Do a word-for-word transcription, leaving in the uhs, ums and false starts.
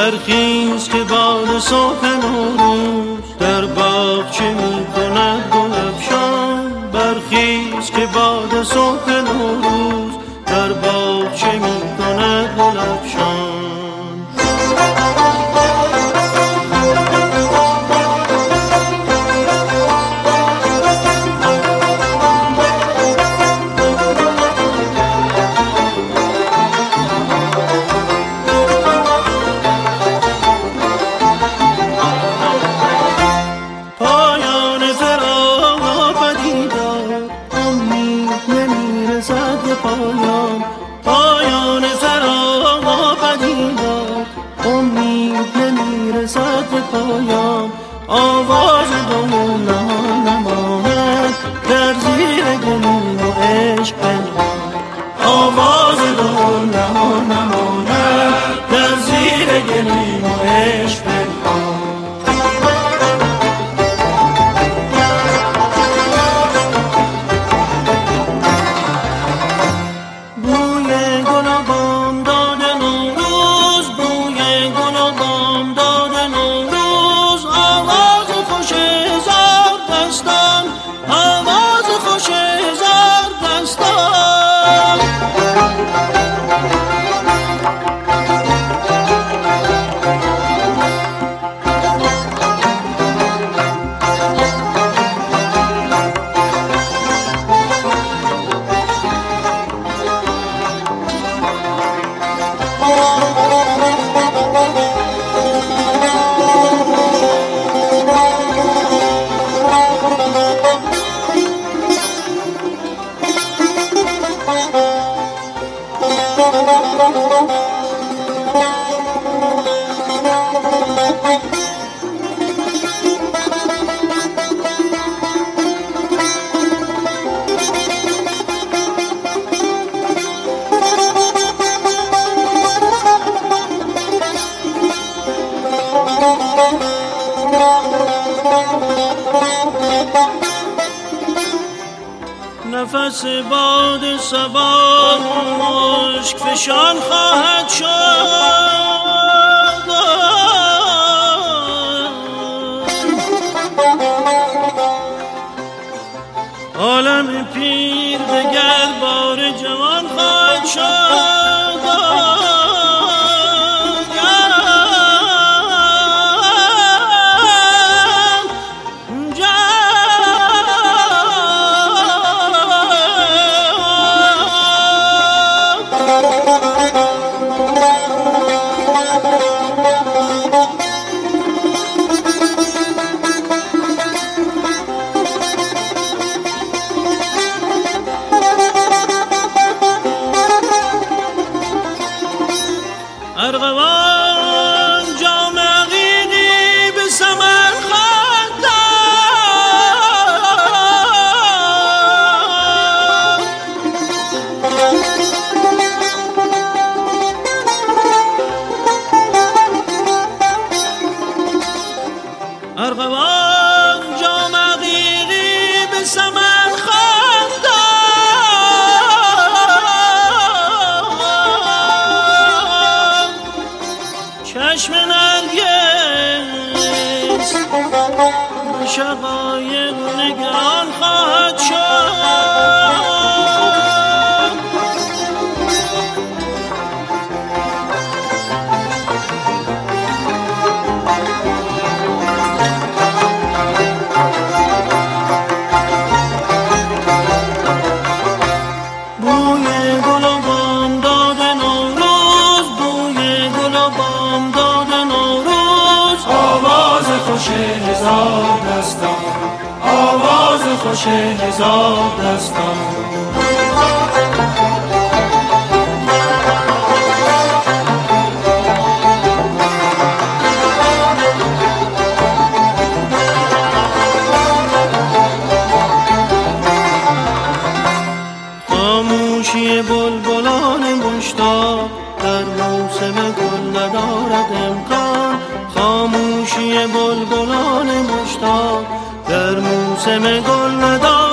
برخیز که باد صبح نوروز در باغ چه می کند گل افشان. برخیز که باد صبح نوروز در باغ چه می کند گل افشان. پایان فراق آمدیدار، امید نمیرسد به پایان. آواز دل نهان نماند در زیر گلیم و عشق پنهان. آواز دل نهان نماند در زیر گلیم و عشق پنهان. نفس باد صبا مشک فشان خواهد شد. عالم پیر دگر بار جوان خواهد شد. ارغوان جام عقیقی به ثمر خواهد داد. ارغوان جام عقیقی به ثمر خواهد داد. چشم نرگس به شقایق نگران خواهد شد. بوی گل و بامداد نوروز، بوی گل و بامداد نوروز. آواز خوش هزار دستان، آواز خوش هزار دستان. خاموشی بلبلان مشتاق در موسم گل ندارد امکان. خاموشی بلبلان مشتاق در موسم گل ندارد